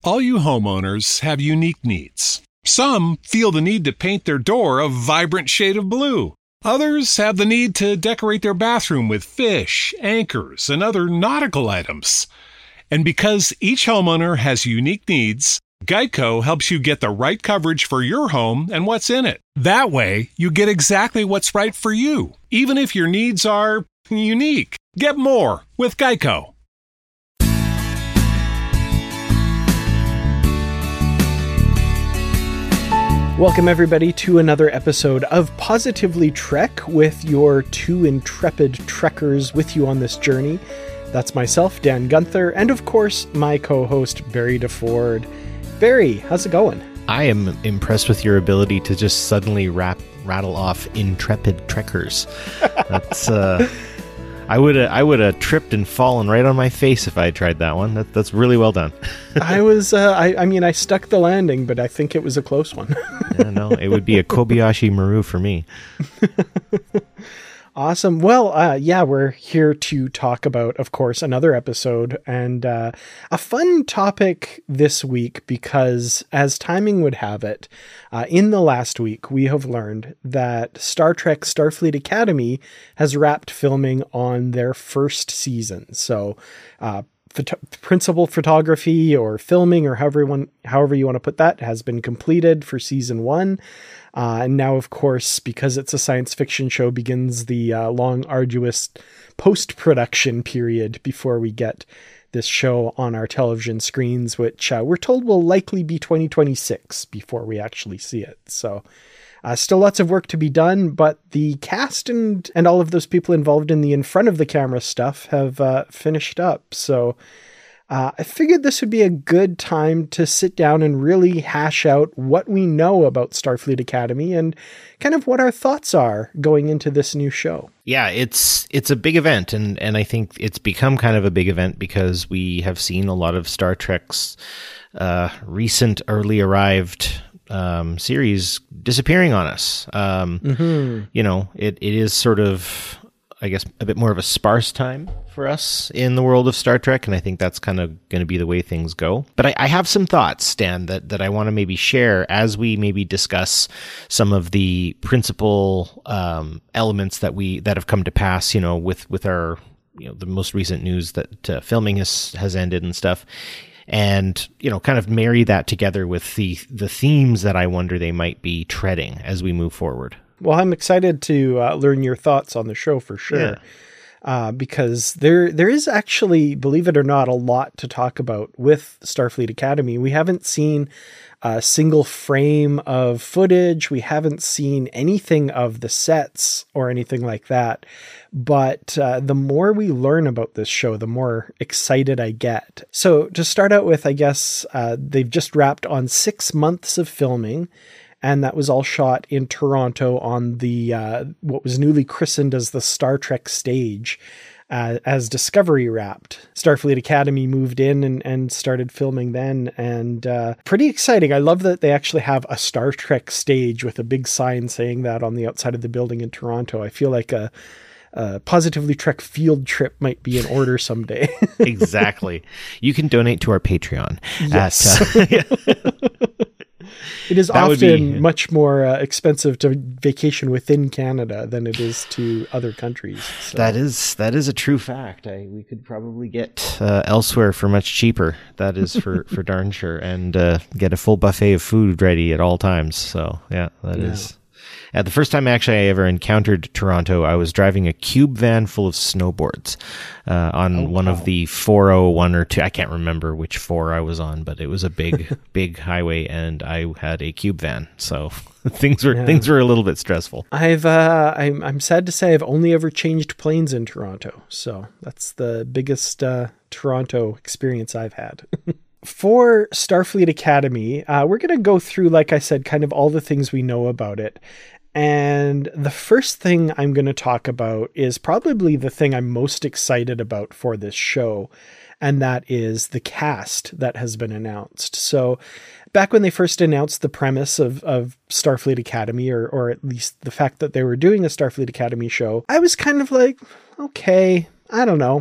All you homeowners have unique needs. Some feel the need to paint their door a vibrant shade of blue. Others have the need to decorate their bathroom with fish, anchors, and other nautical items. And because each homeowner has unique needs, Geico helps you get the right coverage for your home and what's in it. That way, you get exactly what's right for you, even if your needs are unique. Get more with Geico. Welcome, everybody, to another episode of Positively Trek with your two intrepid trekkers with you on this journey. That's myself, Dan Gunther, and of course, my co-host, Barry DeFord. Barry, how's it going? I am impressed with your ability to just suddenly rattle off intrepid trekkers. That's I would have tripped and fallen right on my face if I had tried that one. That's really well done. I stuck the landing, but I think it was a close one. Yeah, no, it would be a Kobayashi Maru for me. Awesome. Well, we're here to talk about, of course, another episode and a fun topic this week because, as timing would have it, in the last week, we have learned that Star Trek Starfleet Academy has wrapped filming on their first season. So, principal photography or filming or however you want to put that has been completed for season 1. And now, of course, because it's a science fiction show, begins the long, arduous post-production period before we get this show on our television screens, which we're told will likely be 2026 before we actually see it. So still lots of work to be done, but the cast and all of those people involved in the in front of the camera stuff have finished up. So I figured this would be a good time to sit down and really hash out what we know about Starfleet Academy and kind of what our thoughts are going into this new show. Yeah, it's a big event, and I think it's become kind of a big event because we have seen a lot of Star Trek's recent early arrived series disappearing on us. You know, it is sort of, I guess, a bit more of a sparse time for us in the world of Star Trek, and I think that's kind of going to be the way things go. But I have some thoughts, Stan, that I want to maybe share as we maybe discuss some of the principal elements that have come to pass, you know, with our, you know, the most recent news that filming has ended and stuff. And, you know, kind of marry that together with the themes that I wonder they might be treading as we move forward. Well, I'm excited to learn your thoughts on the show for sure. Yeah. Because there is actually, believe it or not, a lot to talk about with Starfleet Academy. We haven't seen a single frame of footage. We haven't seen anything of the sets or anything like that. But the more we learn about this show, the more excited I get. So to start out with, I guess they've just wrapped on 6 months of filming. And that was all shot in Toronto on the what was newly christened as the Star Trek stage as Discovery wrapped. Starfleet Academy moved in and started filming then. And pretty exciting. I love that they actually have a Star Trek stage with a big sign saying that on the outside of the building in Toronto. I feel like a Positively Trek field trip might be in order someday. Exactly. You can donate to our Patreon. Yes. It is much more expensive to vacation within Canada than it is to other countries. So. That is a true fact. We could probably get elsewhere for much cheaper. That is for darn sure, and get a full buffet of food ready at all times. So yeah, that is. The first time actually I ever encountered Toronto, I was driving a cube van full of snowboards on one of the 401 or 2. I can't remember which 4 I was on, but it was a big highway, and I had a cube van. So things were a little bit stressful. I'm sad to say I've only ever changed planes in Toronto, so that's the biggest Toronto experience I've had. For Starfleet Academy, we're going to go through, like I said, kind of all the things we know about it. And the first thing I'm going to talk about is probably the thing I'm most excited about for this show, and that is the cast that has been announced. So back when they first announced the premise of Starfleet Academy, or at least the fact that they were doing a Starfleet Academy show, I was kind of like, okay, I don't know.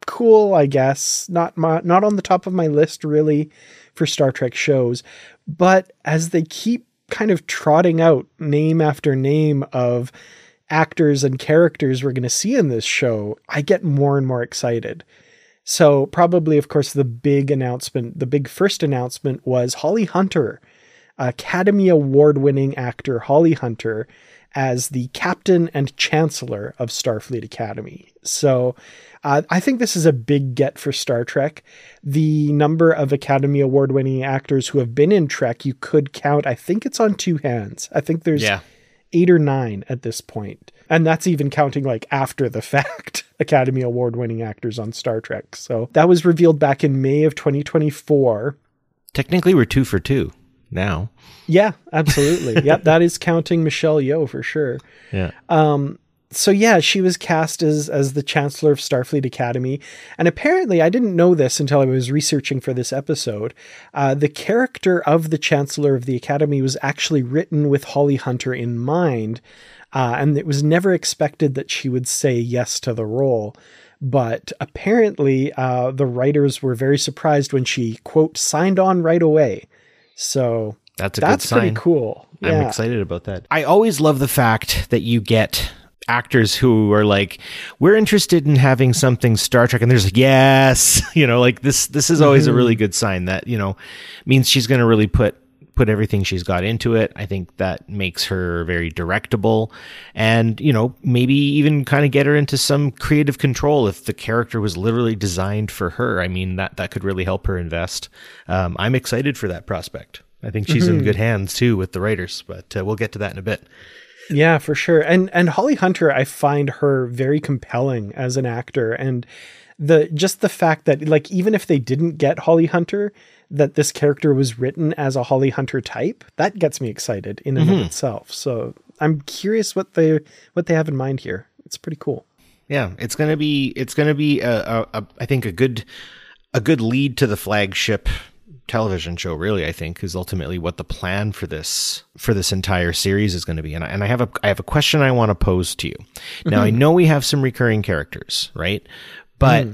cool, I guess. Not on the top of my list really for Star Trek shows, but as they keep kind of trotting out name after name of actors and characters we're going to see in this show, I get more and more excited. So probably, of course, the big first announcement was Holly Hunter, Academy Award-winning actor Holly Hunter, as the captain and chancellor of Starfleet Academy. So I think this is a big get for Star Trek. The number of Academy Award-winning actors who have been in Trek, you could count, I think it's on two hands. I think there's 8 or 9 at this point. And that's even counting like after the fact Academy Award-winning actors on Star Trek. So that was revealed back in May of 2024. Technically, we're 2 for 2 now. Yeah, absolutely. Yep, that is counting Michelle Yeoh for sure. Yeah. So yeah, she was cast as the Chancellor of Starfleet Academy. And apparently, I didn't know this until I was researching for this episode. The character of the Chancellor of the Academy was actually written with Holly Hunter in mind. And it was never expected that she would say yes to the role. But apparently, the writers were very surprised when she, quote, signed on right away. So that's good sign. Pretty cool. I'm excited about that. I always love the fact that you get actors who are like, we're interested in having something Star Trek, and there's like, yes, like this is always a really good sign that, means she's going to really put everything she's got into it. I think that makes her very directable, and, maybe even kind of get her into some creative control if the character was literally designed for her. I mean, that could really help her invest. I'm excited for that prospect. I think she's in good hands too with the writers, but we'll get to that in a bit. Yeah, for sure. And Holly Hunter, I find her very compelling as an actor, and the fact that, like, even if they didn't get Holly Hunter, that this character was written as a Holly Hunter type, that gets me excited in and of itself. So I'm curious what they have in mind here. It's pretty cool. Yeah, it's gonna be I think a good lead to the flagship television show, really. I think is ultimately what the plan for this entire series is going to be. And I have a question I want to pose to you. Now, I know we have some recurring characters, right? But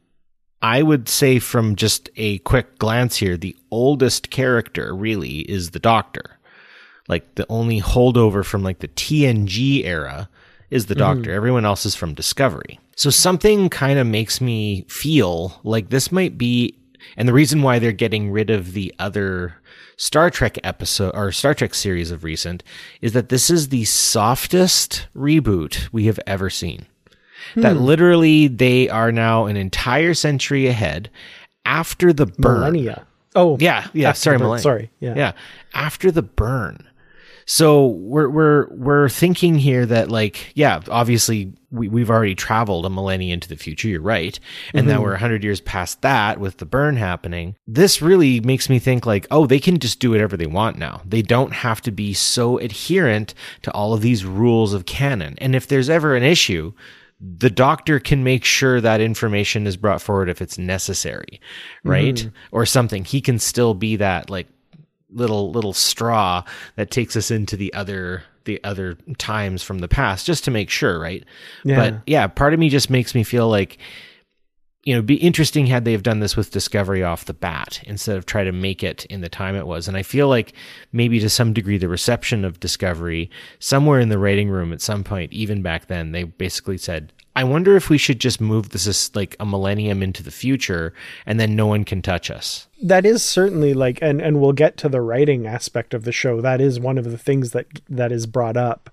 I would say from just a quick glance here, the oldest character really is the Doctor. Like, the only holdover from like the TNG era is the Doctor. Everyone else is from Discovery. So something kind of makes me feel like this might be, and the reason why they're getting rid of the other Star Trek episode or Star Trek series of recent is that this is the softest reboot we have ever seen. That literally they are now an entire century ahead after the burn. Millennia. Oh, yeah. Sorry, millennia. Sorry. Yeah. After the burn. So we're thinking here that, like, yeah, obviously we've already traveled a millennia into the future. You're right. And now we're 100 years past that with the burn happening. This really makes me think like, oh, they can just do whatever they want now. They don't have to be so adherent to all of these rules of canon. And if there's ever an issue, the Doctor can make sure that information is brought forward if it's necessary, right? Or something. He can still be that, like, little straw that takes us into the other times from the past, just to make sure, right? Yeah. But yeah, part of me just makes me feel like, it'd be interesting had they have done this with Discovery off the bat instead of try to make it in the time it was. And I feel like maybe to some degree the reception of Discovery somewhere in the writing room at some point, even back then, they basically said, I wonder if we should just move this as like a millennium into the future and then no one can touch us. That is certainly like, and we'll get to the writing aspect of the show. That is one of the things that is brought up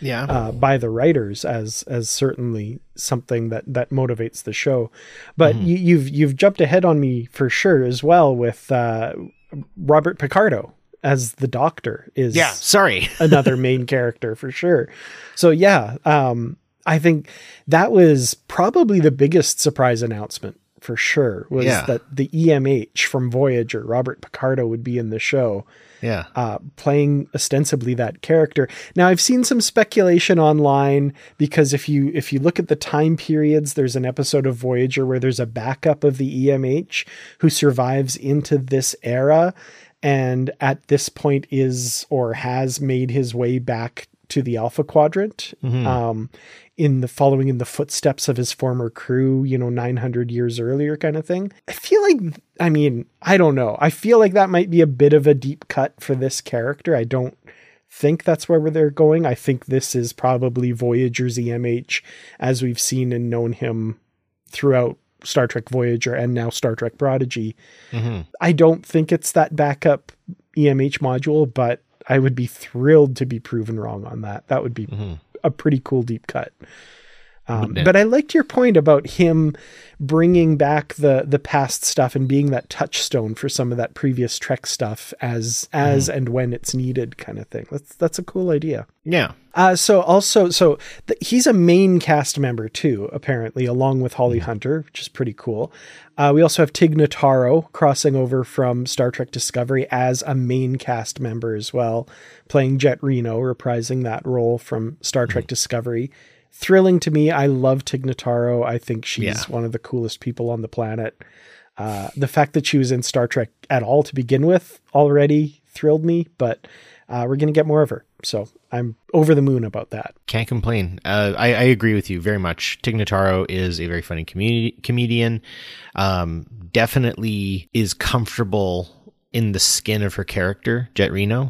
by the writers as certainly something that motivates the show. But you've jumped ahead on me for sure as well with Robert Picardo as the Doctor is another main character for sure. So I think that was probably the biggest surprise announcement for sure, was that the EMH from Voyager, Robert Picardo, would be in the show. Playing ostensibly that character. Now, I've seen some speculation online because if you look at the time periods, there's an episode of Voyager where there's a backup of the EMH who survives into this era, and at this point is or has made his way back to the Alpha Quadrant, in the footsteps of his former crew, 900 years earlier kind of thing. I feel like, I don't know. I feel like that might be a bit of a deep cut for this character. I don't think that's where they're going. I think this is probably Voyager's EMH as we've seen and known him throughout Star Trek Voyager and now Star Trek Prodigy. I don't think it's that backup EMH module, but I would be thrilled to be proven wrong on that. That would be a pretty cool deep cut. But I liked your point about him bringing back the past stuff and being that touchstone for some of that previous Trek stuff as and when it's needed kind of thing. That's a cool idea. Yeah. So he's a main cast member too, apparently, along with Holly Hunter, which is pretty cool. We also have Tig Notaro crossing over from Star Trek Discovery as a main cast member as well, playing Jet Reno, reprising that role from Star Trek Discovery. Thrilling to me. I love Tig Notaro. I think she's one of the coolest people on the planet. The fact that she was in Star Trek at all to begin with already thrilled me, but we're going to get more of her. So I'm over the moon about that. Can't complain. I agree with you very much. Tig Notaro is a very funny comedian. Definitely is comfortable in the skin of her character, Jet Reno.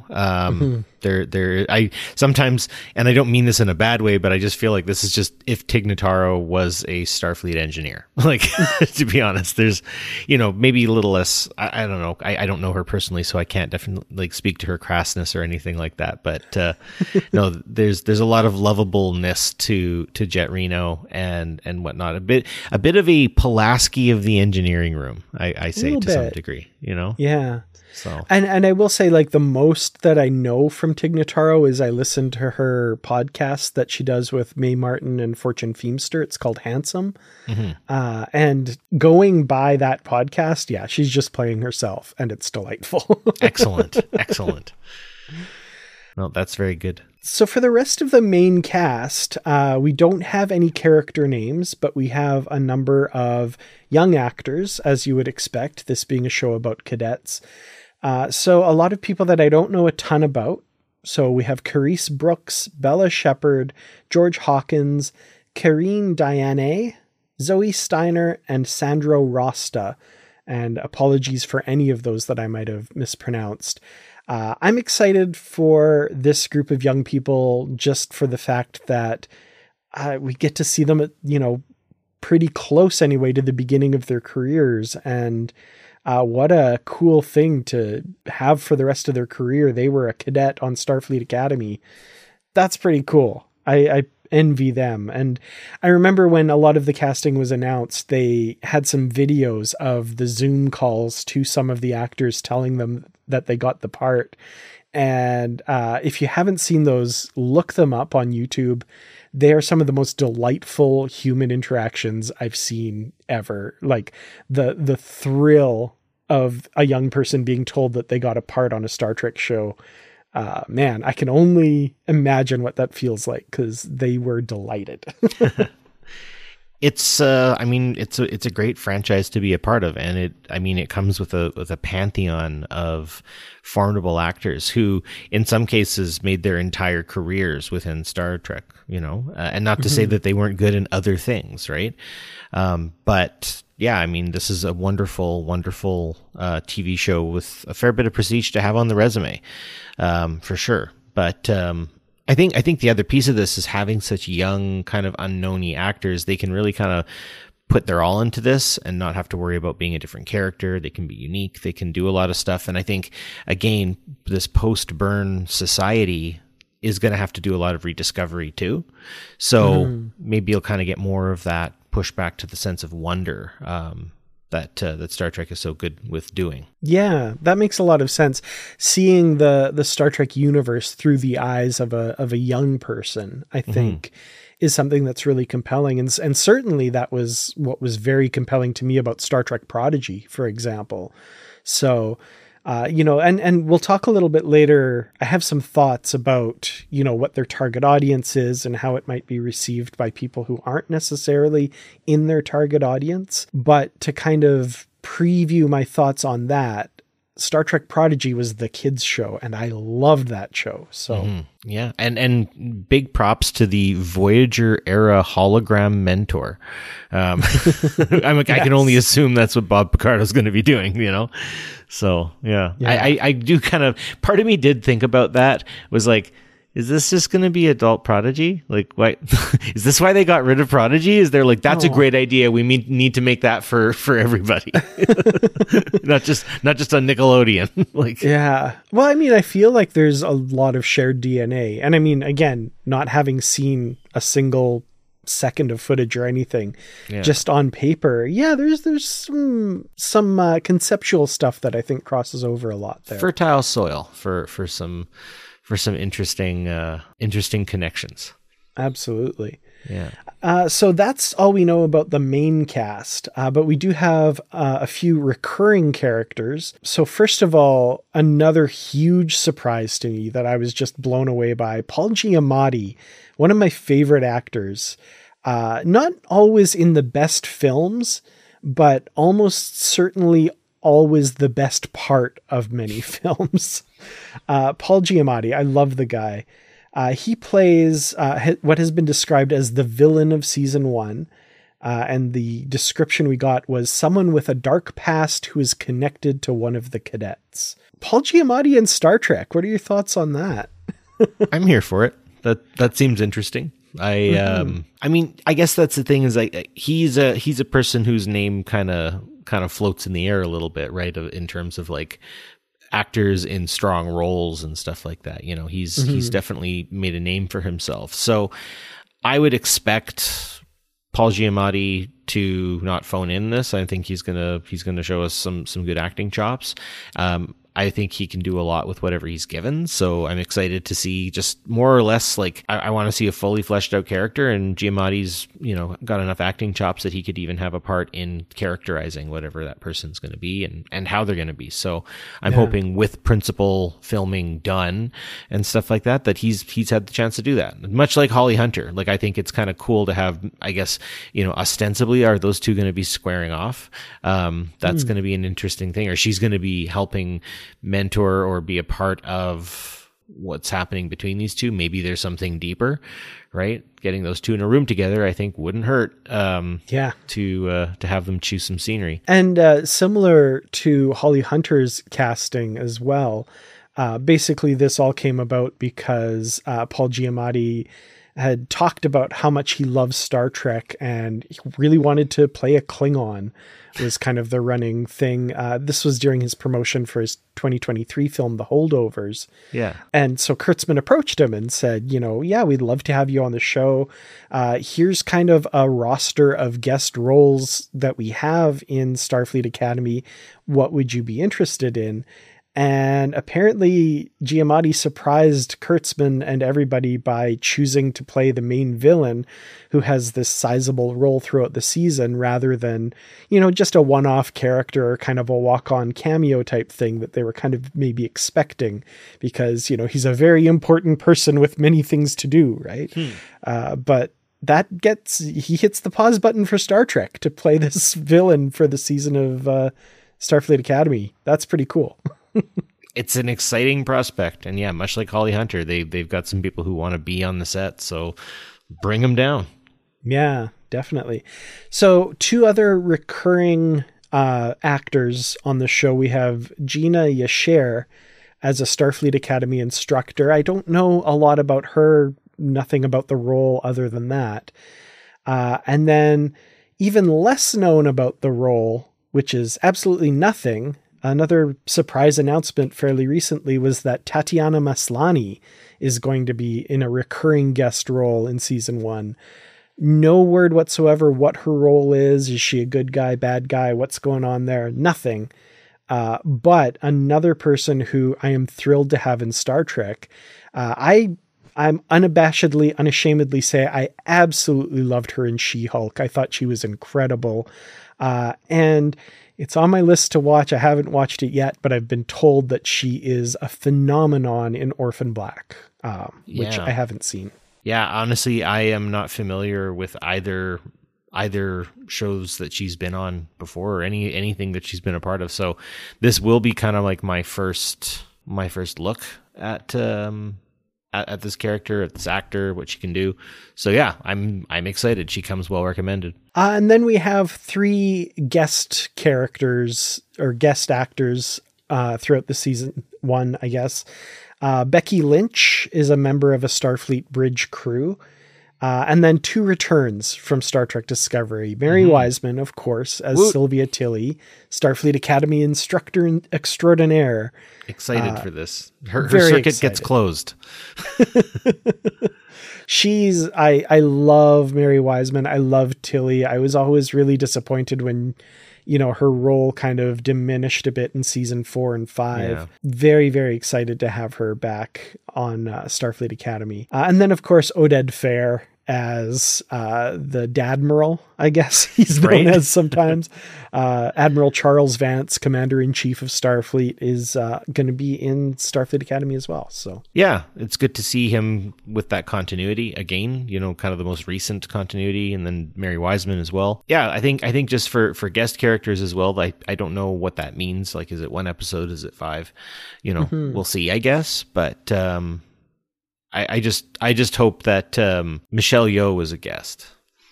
I sometimes, and I don't mean this in a bad way, but I just feel like this is just if Tig Notaro was a Starfleet engineer. Like, to be honest, there's, maybe a little less, I don't know. I don't know her personally, so I can't definitely speak to her crassness or anything like that. But no, there's a lot of lovableness to Jet Reno and whatnot. A bit of a Pulaski of the engineering room, I say to some degree, Yeah. So and I will say, like, the most that I know from Tig Notaro is I listened to her podcast that she does with Mae Martin and Fortune Feimster. It's called Handsome. And going by that podcast, she's just playing herself and it's delightful. Excellent. No, that's very good. So for the rest of the main cast, we don't have any character names, but we have a number of young actors, as you would expect, this being a show about cadets. So a lot of people that I don't know a ton about. So we have Carice Brooks, Bella Shepard, George Hawkins, Karine Diane, Zoe Steiner, and Sandro Rosta. And apologies for any of those that I might have mispronounced. I'm excited for this group of young people just for the fact that we get to see them, pretty close anyway to the beginning of their careers. And what a cool thing to have for the rest of their career. They were a cadet on Starfleet Academy. That's pretty cool. I envy them. And I remember when a lot of the casting was announced, they had some videos of the Zoom calls to some of the actors telling them that they got the part. And if you haven't seen those, look them up on YouTube. They are some of the most delightful human interactions I've seen ever. Like the thrill of a young person being told that they got a part on a Star Trek show. Man, I can only imagine what that feels like because they were delighted. It's a great franchise to be a part of, and it comes with a pantheon of formidable actors who, in some cases, made their entire careers within Star Trek. And not to say that they weren't good in other things, right? But yeah, this is a wonderful, wonderful TV show with a fair bit of prestige to have on the resume, for sure. But I think the other piece of this is having such young, kind of unknown-y actors. They can really kind of put their all into this and not have to worry about being a different character. They can be unique. They can do a lot of stuff. And I think, again, this post-burn society is going to have to do a lot of rediscovery too. So maybe you'll kind of get more of that pushback to the sense of wonder that Star Trek is so good with doing. Yeah, that makes a lot of sense. Seeing the Star Trek universe through the eyes of a young person, I think, is something that's really compelling. And certainly that was what was very compelling to me about Star Trek Prodigy, for example. So, and we'll talk a little bit later. I have some thoughts about, what their target audience is and how it might be received by people who aren't necessarily in their target audience. But to kind of preview my thoughts on that, Star Trek Prodigy was the kids show, and I loved that show. So yeah, and big props to the Voyager era hologram mentor. I can only assume that's what Bob Picardo's going to be doing, you know. So yeah. I do kind of, part of me did think about that, was like, is this just going to be adult Prodigy? Like, why is this why they got rid of Prodigy? Is they're like, that's a great idea. We need to make that for everybody, not just on Nickelodeon. Like, yeah. Well, I mean, I feel like there's a lot of shared DNA, and I mean, again, not having seen a single second of footage or anything, just on paper, there's some conceptual stuff that I think crosses over a lot there. Fertile soil for some interesting connections. Absolutely. Yeah. So that's all we know about the main cast, but we do have a few recurring characters. So first of all, another huge surprise to me that I was just blown away by, Paul Giamatti, one of my favorite actors, not always in the best films, but almost certainly always the best part of many films. Paul Giamatti, I love the guy. He plays what has been described as the villain of season 1. And the description we got was someone with a dark past who is connected to one of the cadets. Paul Giamatti in Star Trek. What are your thoughts on that? I'm here for it. That seems interesting. I mean, I guess that's the thing, is like, he's a person whose name kind of floats in the air a little bit, right? In terms of like actors in strong roles and stuff like that. You know, he's definitely made a name for himself. So I would expect Paul Giamatti to not phone in this. I think he's gonna show us some good acting chops. I think he can do a lot with whatever he's given. So I'm excited to see just more or less, like, I want to see a fully fleshed out character, and Giamatti's, you know, got enough acting chops that he could even have a part in characterizing whatever that person's going to be and how they're going to be. So I'm hoping with principal filming done and stuff like that, that he's had the chance to do that. Much like Holly Hunter. Like, I think it's kind of cool to have, I guess, you know, ostensibly, are those two going to be squaring off? That's going to be an interesting thing, or she's going to be helping mentor or be a part of what's happening between these two. Maybe there's something deeper, right? Getting those two in a room together, I think, wouldn't hurt. To have them choose some scenery. And similar to Holly Hunter's casting as well, basically this all came about because Paul Giamatti had talked about how much he loves Star Trek and he really wanted to play a Klingon, was kind of the running thing. This was during his promotion for his 2023 film, The Holdovers. Yeah. And so Kurtzman approached him and said, you know, yeah, we'd love to have you on the show. Here's kind of a roster of guest roles that we have in Starfleet Academy. What would you be interested in? And apparently Giamatti surprised Kurtzman and everybody by choosing to play the main villain, who has this sizable role throughout the season, rather than, you know, just a one-off character or kind of a walk-on cameo type thing that they were kind of maybe expecting, because, you know, he's a very important person with many things to do, right? But he hits the pause button for Star Trek to play this villain for the season of Starfleet Academy. That's pretty cool. It's an exciting prospect, and yeah, much like Holly Hunter, they've got some people who want to be on the set, so bring them down. Yeah, definitely. So 2 other recurring actors on the show. We have Gina Yasher as a Starfleet Academy instructor. I don't know a lot about her, nothing about the role other than that. And then even less known about the role, which is absolutely nothing. Another surprise announcement fairly recently was that Tatiana Maslany is going to be in a recurring guest role in season 1. No word whatsoever what her role is. Is she a good guy, bad guy? What's going on there? Nothing. But another person who I am thrilled to have in Star Trek. I'm unashamedly say I absolutely loved her in She-Hulk. I thought she was incredible. And it's on my list to watch. I haven't watched it yet, but I've been told that she is a phenomenon in Orphan Black, which I haven't seen. Yeah, honestly, I am not familiar with either either shows that she's been on before or anything that she's been a part of. So this will be kind of like my first look at this character, at this actor, what she can do. So yeah, I'm excited. She comes well recommended. And then we have 3 guest characters or guest actors throughout the season 1, I guess. Becky Lynch is a member of a Starfleet bridge crew. And then 2 returns from Star Trek Discovery. Mary Wiseman, of course, as Sylvia Tilly, Starfleet Academy instructor extraordinaire. Excited for this. Her circuit gets closed. I love Mary Wiseman. I love Tilly. I was always really disappointed when, her role kind of diminished a bit in season 4 and 5. Yeah. Very, very excited to have her back on Starfleet Academy. And then, of course, Oded Fehr as the Dadmiral, I guess he's known as sometimes. Admiral Charles Vance, Commander-in-Chief of Starfleet, is going to be in Starfleet Academy as well. So yeah, it's good to see him with that continuity again, kind of the most recent continuity, and then Mary Wiseman as well. Yeah, I think just for guest characters as well, I don't know what that means. Like, is it 1 episode? Is it 5? We'll see, I guess. But I just hope that Michelle Yeoh was a guest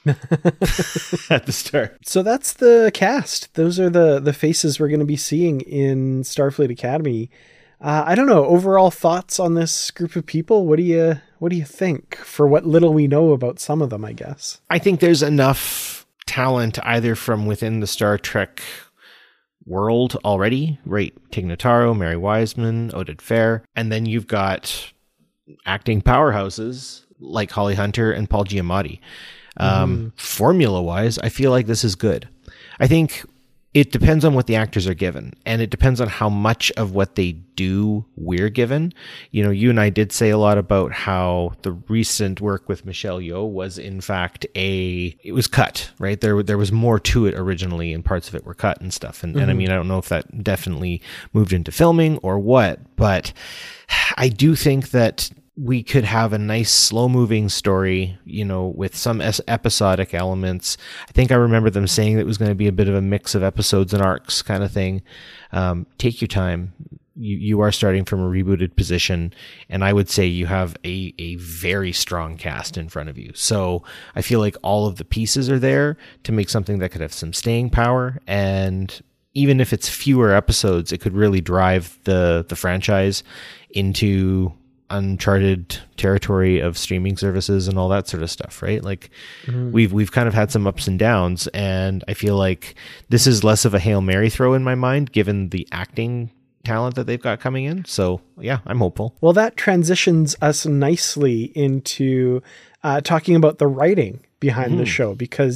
at the start. So that's the cast. Those are the faces we're going to be seeing in Starfleet Academy. I don't know. Overall thoughts on this group of people? What do you think? For what little we know about some of them, I guess. I think there's enough talent either from within the Star Trek world already, right? Tig Notaro, Mary Wiseman, Oded Fehr, and then you've got acting powerhouses like Holly Hunter and Paul Giamatti. Formula-wise, I feel like this is good. I think it depends on what the actors are given, and it depends on how much of what they do we're given. You and I did say a lot about how the recent work with Michelle Yeoh was in fact it was cut, right? There was more to it originally, and parts of it were cut and stuff. And I mean, I don't know if that definitely moved into filming or what, but I do think that we could have a nice slow-moving story, with some episodic elements. I think I remember them saying that it was going to be a bit of a mix of episodes and arcs kind of thing. Take your time. You are starting from a rebooted position, and I would say you have a very strong cast in front of you. So I feel like all of the pieces are there to make something that could have some staying power, and even if it's fewer episodes, it could really drive the franchise into uncharted territory of streaming services and all that sort of stuff, right? Like we've kind of had some ups and downs, and I feel like this is less of a Hail Mary throw in my mind, given the acting talent that they've got coming in. So yeah, I'm hopeful. Well, that transitions us nicely into talking about the writing behind the show, because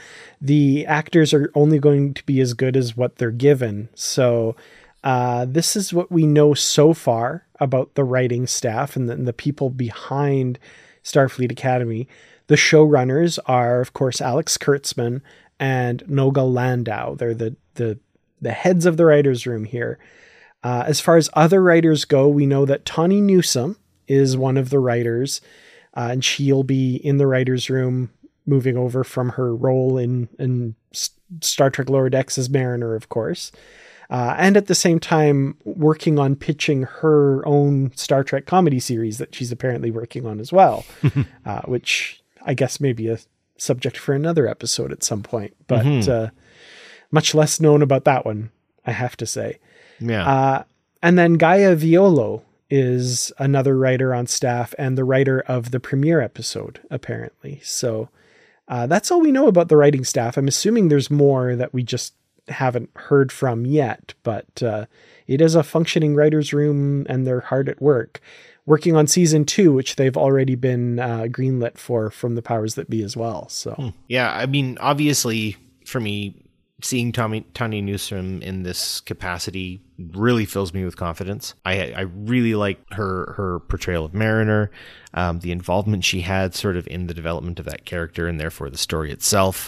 the actors are only going to be as good as what they're given. So this is what we know so far about the writing staff and the people behind Starfleet Academy. The showrunners are, of course, Alex Kurtzman and Noga Landau. They're the heads of the writers' room here. As far as other writers go, we know that Tawny Newsome is one of the writers, and she'll be in the writers' room, moving over from her role in Star Trek Lower Decks as Mariner, of course. And at the same time, working on pitching her own Star Trek comedy series that she's apparently working on as well, which I guess may be a subject for another episode at some point, but much less known about that one, I have to say. Yeah. And then Gaia Violo is another writer on staff and the writer of the premiere episode, apparently. So that's all we know about the writing staff. I'm assuming there's more that we just haven't heard from yet, but it is a functioning writer's room, and they're hard at work working on season 2, which they've already been greenlit from the powers that be as well. So yeah, I mean, obviously for me, seeing Tawny Newsome in this capacity really fills me with confidence. I really like her portrayal of Mariner, the involvement she had sort of in the development of that character and therefore the story itself.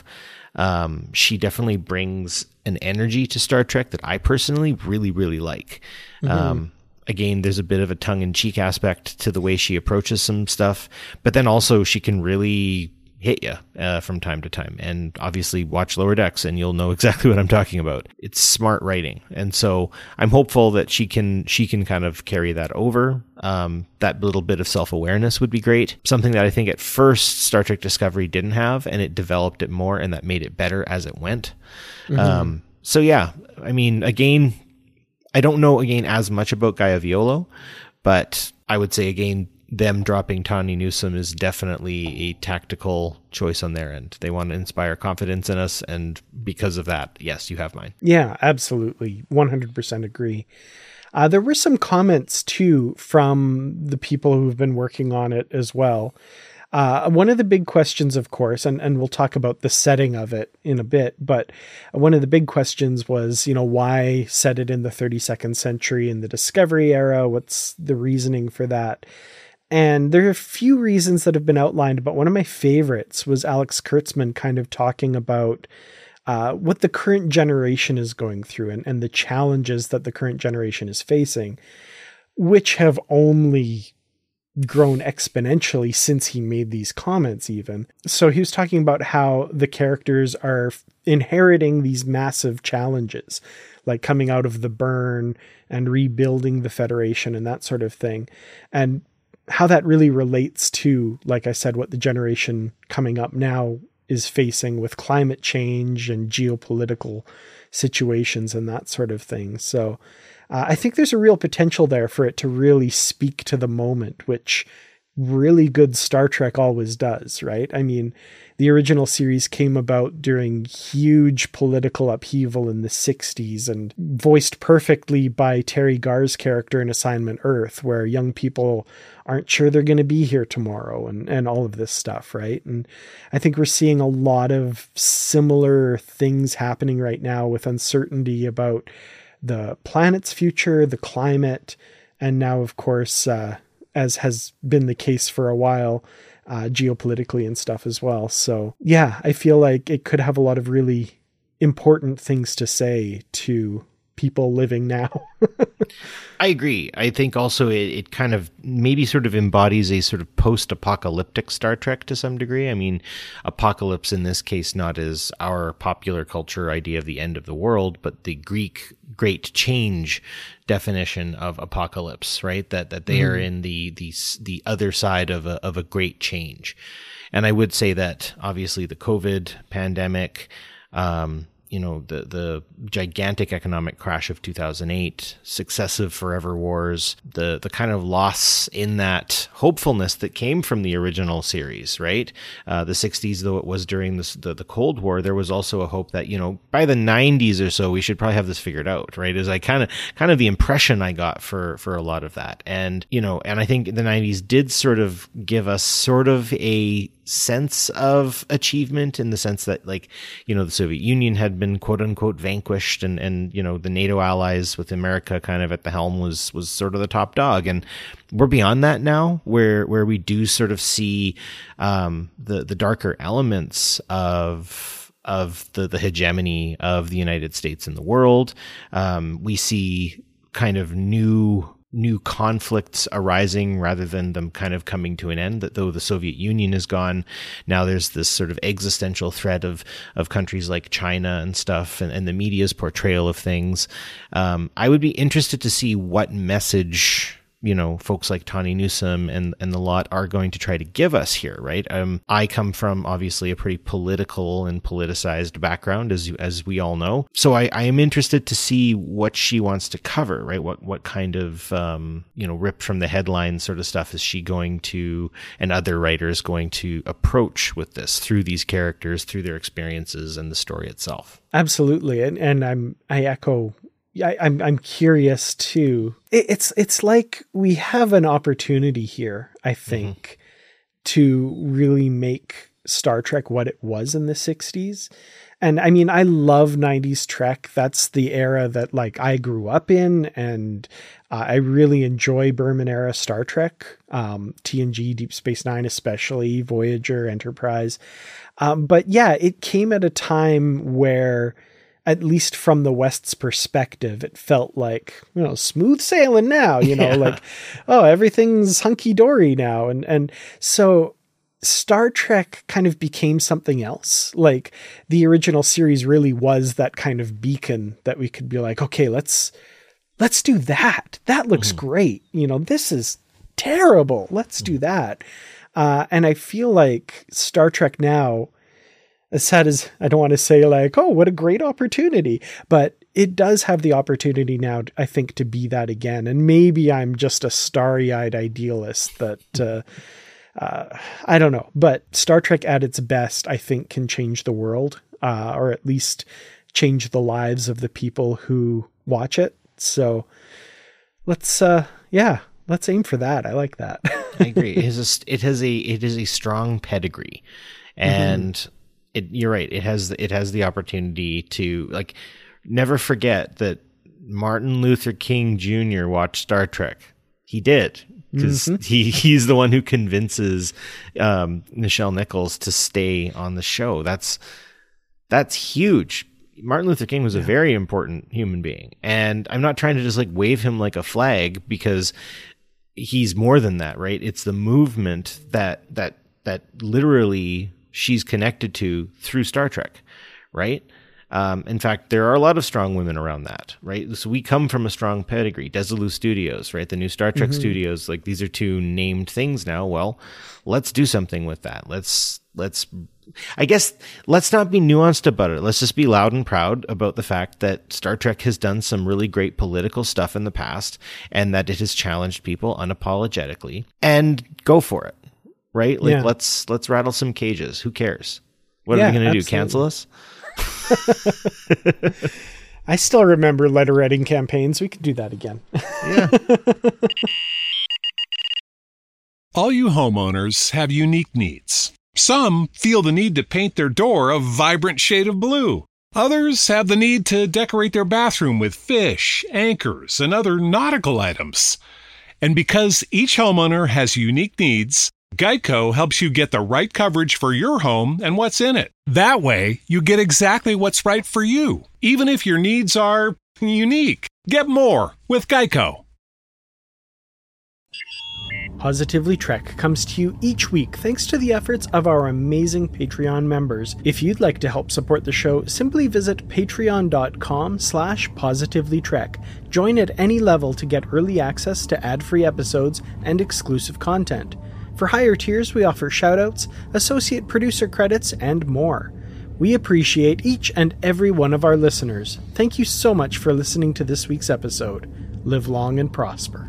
She definitely brings an energy to Star Trek that I personally really, really like. Again, there's a bit of a tongue-in-cheek aspect to the way she approaches some stuff, but then also she can really hit you from time to time. And obviously watch Lower Decks and you'll know exactly what I'm talking about. It's smart writing. And so I'm hopeful that she can kind of carry that over. That little bit of self-awareness would be great. Something that I think at first Star Trek Discovery didn't have, and it developed it more, and that made it better as it went. So yeah, I mean, again, I don't know as much about Gaia Violo, but I would say again, them dropping Tawny Newsome is definitely a tactical choice on their end. They want to inspire confidence in us, and because of that, yes, you have mine. Yeah, absolutely. 100% agree. There were some comments too from the people who've been working on it as well. One of the big questions, of course, and we'll talk about the setting of it in a bit, but one of the big questions was, why set it in the 32nd century in the Discovery era? What's the reasoning for that? And there are a few reasons that have been outlined, but one of my favorites was Alex Kurtzman kind of talking about what the current generation is going through and the challenges that the current generation is facing, which have only grown exponentially since he made these comments even. So he was talking about how the characters are inheriting these massive challenges, like coming out of the burn and rebuilding the Federation and that sort of thing. And how that really relates to, like I said, what the generation coming up now is facing with climate change and geopolitical situations and that sort of thing. So I think there's a real potential there for it to really speak to the moment, which really good Star Trek always does, right? I mean, the original series came about during huge political upheaval in the 60s and voiced perfectly by Terry Garr's character in Assignment Earth, where young people aren't sure they're going to be here tomorrow and all of this stuff, right? And I think we're seeing a lot of similar things happening right now with uncertainty about the planet's future, the climate, and now, of course, as has been the case for a while, geopolitically and stuff as well. So yeah, I feel like it could have a lot of really important things to say to people living now. I agree. I think also it kind of maybe sort of embodies a sort of post-apocalyptic Star Trek to some degree. I mean, apocalypse in this case, not as our popular culture idea of the end of the world, but the Greek great change definition of apocalypse, right? That they are in the other side of a great change. And I would say that obviously the COVID pandemic, the gigantic economic crash of 2008, successive forever wars, the kind of loss in that hopefulness that came from the original series, right? The 60s, though it was during the Cold War, there was also a hope that, by the 90s or so, we should probably have this figured out, right? Is I kind of the impression I got for a lot of that. And, and I think the 90s did sort of give us sort of a sense of achievement in the sense that, like, the Soviet Union had been quote unquote vanquished and the NATO allies with America kind of at the helm was sort of the top dog. And we're beyond that now where we do sort of see the darker elements of the hegemony of the United States in the world. We see kind of new conflicts arising rather than them kind of coming to an end. That though the Soviet Union is gone, now there's this sort of existential threat of countries like China and stuff, and the media's portrayal of things. I would be interested to see what message folks like Tawny Newsome and the lot are going to try to give us here, right? I come from obviously a pretty political and politicized background, as we all know. So I am interested to see what she wants to cover, right? What kind of ripped from the headlines sort of stuff is she going to, and other writers going to approach with this through these characters, through their experiences and the story itself. Absolutely, and I echo. I'm curious too. It's like we have an opportunity here, I think, to really make Star Trek what it was in the 60s. And I mean, I love 90s Trek. That's the era that like I grew up in, and I really enjoy Berman era Star Trek, TNG, Deep Space Nine, especially Voyager, Enterprise. But yeah, it came at a time where, at least from the West's perspective, it felt like, smooth sailing now, like, oh, everything's hunky dory now. And so Star Trek kind of became something else. Like the original series really was that kind of beacon that we could be like, okay, let's do that. That looks great. You know, this is terrible. Let's do that. And I feel like Star Trek now, as sad as I don't want to say like, oh, what a great opportunity, but it does have the opportunity now, I think, to be that again. And maybe I'm just a starry-eyed idealist that, I don't know, but Star Trek at its best, I think, can change the world, or at least change the lives of the people who watch it. So let's aim for that. I like that. I agree. It is a strong pedigree, and you're right. It has the opportunity to, like, never forget that Martin Luther King Jr. watched Star Trek. He did, because he's the one who convinces Nichelle Nichols to stay on the show. That's huge. Martin Luther King was a very important human being, and I'm not trying to just like wave him like a flag, because he's more than that, right? It's the movement that literally she's connected to through Star Trek, right? In fact, there are a lot of strong women around that, right? So we come from a strong pedigree. Desilu Studios, right? The new Star Trek studios, like, these are two named things now. Well, let's do something with that. Let's not be nuanced about it. Let's just be loud and proud about the fact that Star Trek has done some really great political stuff in the past, and that it has challenged people unapologetically, and go for it, right? Like, let's rattle some cages. Who cares? What are we going to do? Cancel us? I still remember letter writing campaigns. We could do that again. Yeah. All you homeowners have unique needs. Some feel the need to paint their door a vibrant shade of blue. Others have the need to decorate their bathroom with fish, anchors, and other nautical items. And because each homeowner has unique needs, Geico helps you get the right coverage for your home and what's in it. That way, you get exactly what's right for you, even if your needs are unique. Get more with Geico. Positively Trek comes to you each week thanks to the efforts of our amazing Patreon members. If you'd like to help support the show, simply visit patreon.com/positivelytrek. Join at any level to get early access to ad-free episodes and exclusive content. For higher tiers, we offer shoutouts, associate producer credits, and more. We appreciate each and every one of our listeners. Thank you so much for listening to this week's episode. Live long and prosper.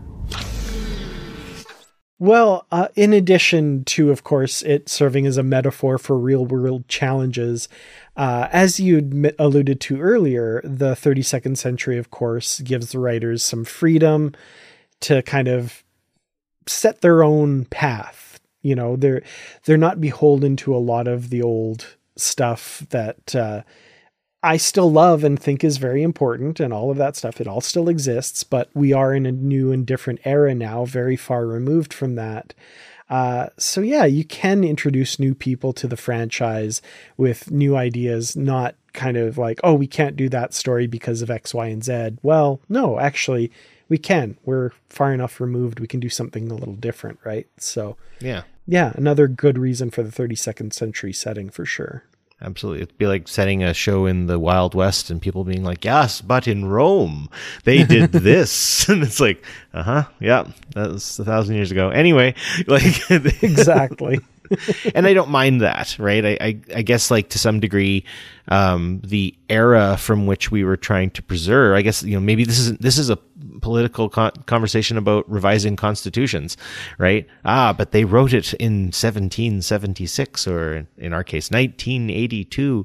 Well, in addition to, of course, it serving as a metaphor for real-world challenges, as you alluded to earlier, the 32nd century, of course, gives the writers some freedom to kind of set their own path. You know, they're not beholden to a lot of the old stuff that I still love and think is very important, and all of that stuff. It all still exists, but we are in a new and different era now, very far removed from that. So yeah, you can introduce new people to the franchise with new ideas, not kind of like, oh, we can't do that story because of X, Y, and Z. Well, no, actually we can. We're far enough removed. We can do something a little different, right? So yeah, another good reason for the 32nd century setting for sure. Absolutely. It'd be like setting a show in the Wild West and people being like, yes, but in Rome, they did this. And it's like, yeah, that was 1,000 years ago. Anyway, like exactly. And I don't mind that, right? I guess, like, to some degree, the era from which we were trying to preserve, I guess, you know, maybe this is a political conversation about revising constitutions, right? But they wrote it in 1776, or in our case, 1982.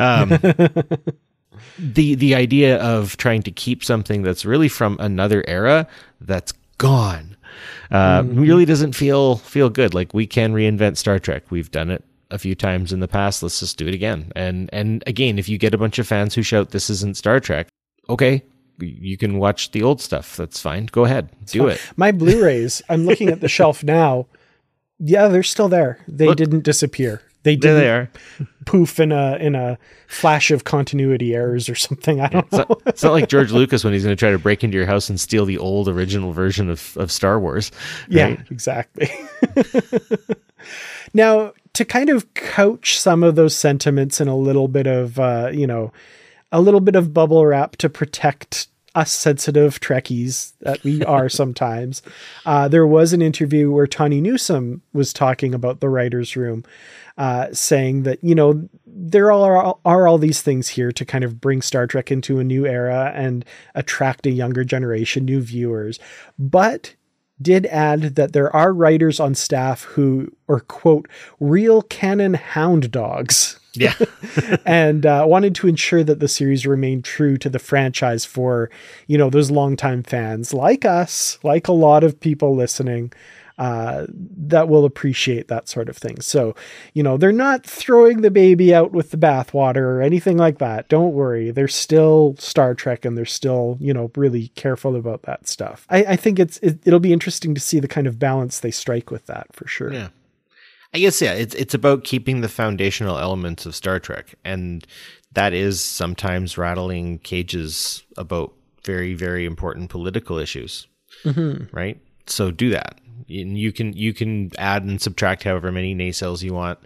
The idea of trying to keep something that's really from another era that's gone really doesn't feel good. Like, we can reinvent Star Trek. We've done it a few times in the past. Let's just do it again. And again, if you get a bunch of fans who shout, this isn't Star Trek, okay, you can watch the old stuff. That's fine. Go ahead. Do it. My Blu-rays, I'm looking at the shelf now. Yeah, they're still there. They didn't disappear. They didn't they are. Poof in a flash of continuity errors or something. I don't know. It's not like George Lucas when he's going to try to break into your house and steal the old original version of Star Wars. Right? Yeah, exactly. Now, to kind of couch some of those sentiments in a little bit of, a little bit of bubble wrap to protect us sensitive Trekkies that we are sometimes, there was an interview where Tawny Newsome was talking about the writer's room, saying that, there are all these things here to kind of bring Star Trek into a new era and attract a younger generation, new viewers, but did add that there are writers on staff who are, quote, real canon hound dogs. Yeah. And wanted to ensure that the series remained true to the franchise for, those longtime fans like us, like a lot of people listening, that will appreciate that sort of thing. So, they're not throwing the baby out with the bathwater or anything like that. Don't worry. They're still Star Trek, and they're still, really careful about that stuff. I think it'll be interesting to see the kind of balance they strike with that, for sure. Yeah. I guess, yeah, it's about keeping the foundational elements of Star Trek, and that is sometimes rattling cages about very, very important political issues, right? So do that. You can add and subtract however many nacelles you want.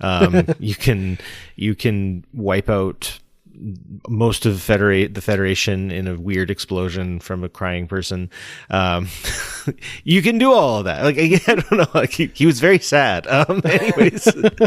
You can wipe out most of the Federation in a weird explosion from a crying person. You can do all of that. Like, I don't know. Like, he was very sad. Anyways,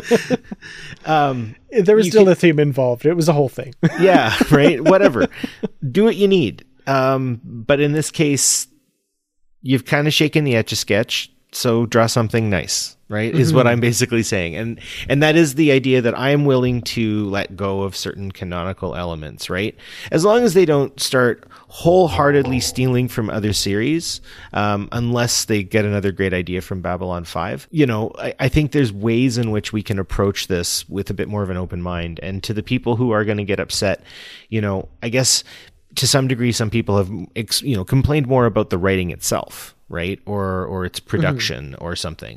there was still a theme involved. It was a whole thing. Yeah. Right. Whatever. Do what you need. But in this case, you've kind of shaken the Etch-a-Sketch. So draw something nice, right? Is what I'm basically saying. And that is the idea that I am willing to let go of certain canonical elements, right? As long as they don't start wholeheartedly stealing from other series, unless they get another great idea from Babylon 5. I think there's ways in which we can approach this with a bit more of an open mind. And to the people who are going to get upset, I guess to some degree, some people have, complained more about the writing itself, right? Or its production or something.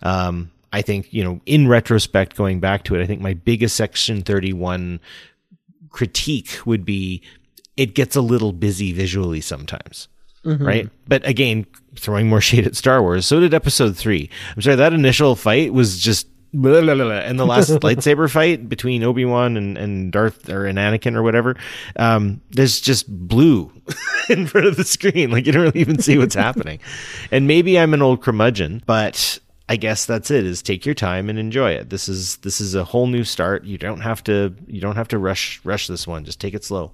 I think, in retrospect, going back to it, I think my biggest Section 31 critique would be it gets a little busy visually sometimes. Right. But again, throwing more shade at Star Wars. So did Episode 3. I'm sorry, that initial fight was just blah, blah, blah, blah. And the last lightsaber fight between Obi-Wan and Darth and Anakin or whatever, there's just blue in front of the screen. Like, you don't really even see what's happening. And maybe I'm an old curmudgeon, but I guess that's it, is take your time and enjoy it. This is a whole new start. You don't have to rush this one. Just take it slow.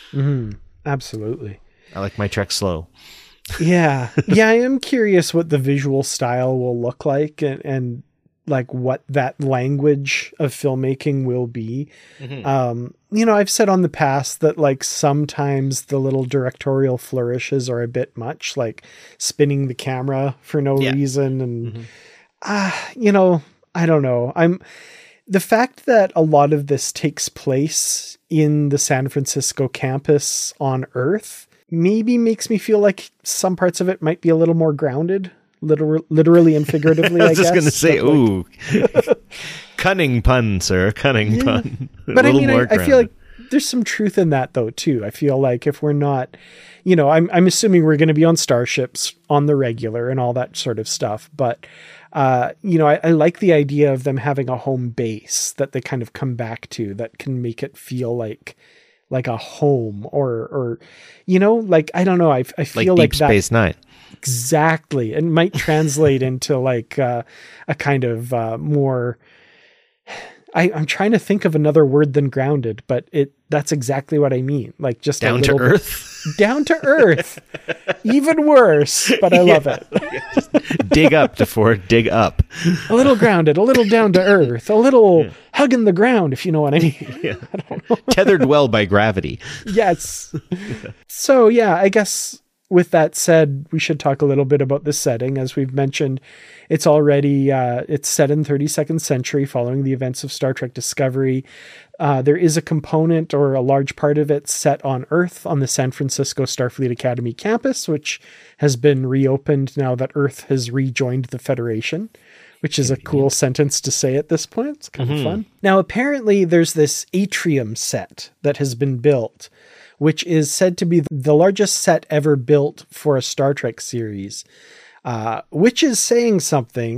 Absolutely. I like my Trek slow. Yeah. I am curious what the visual style will look like and like what that language of filmmaking will be. I've said on the past that like sometimes the little directorial flourishes are a bit much, like spinning the camera for no reason. And, I don't know. The fact that a lot of this takes place in the San Francisco campus on Earth maybe makes me feel like some parts of it might be a little more grounded. Literally and figuratively, I was just going to say, ooh, cunning pun, sir, cunning pun. But I mean, I feel like there's some truth in that though, too. I feel like if we're not, I'm assuming we're going to be on starships on the regular and all that sort of stuff. But, I like the idea of them having a home base that they kind of come back to that can make it feel like a home or I don't know. I feel like Deep Space Nine. Exactly. And might translate into like a kind of more, I'm trying to think of another word than grounded, but that's exactly what I mean. Like just down to earth. Down to earth. Even worse, but I love it. Dig up, DeFord, dig up. A little grounded, a little down to earth, a little hugging the ground, if you know what I mean. I don't know. Tethered well by gravity. Yes. So I guess with that said, we should talk a little bit about the setting. As we've mentioned, it's already, it's set in 32nd century following the events of Star Trek Discovery. There is a component or a large part of it set on Earth on the San Francisco Starfleet Academy campus, which has been reopened now that Earth has rejoined the Federation, which is a cool sentence to say at this point. It's kind of fun. Now, apparently there's this atrium set that has been built, which is said to be the largest set ever built for a Star Trek series, which is saying something